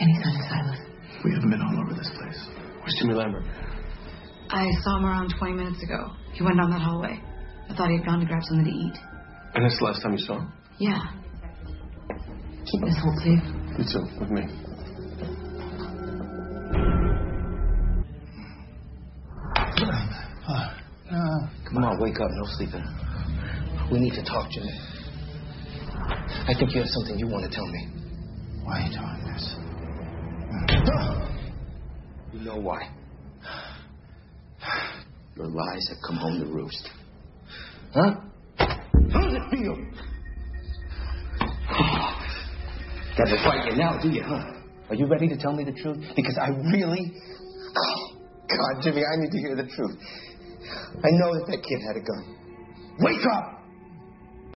Any sign of Silas? We haven't been all over this place. Where's Jimmy Lambert? I saw him around 20 minutes ago. He went down that hallway. I thought he had gone to grab something to eat. And that's the last time you saw him? Yeah. Keep this hold safe. You too, with me. Come on, wake up. No sleeping. We need to talk, Jimmy. I think you have something you want to tell me. Why are you doing this? You know why. Your lies have come home to roost. Huh? How does it feel? Got to fight you now, do you, huh? Are you ready to tell me the truth? Because I really... Oh, God, Jimmy, I need to hear the truth. I know that kid had a gun. Wake up!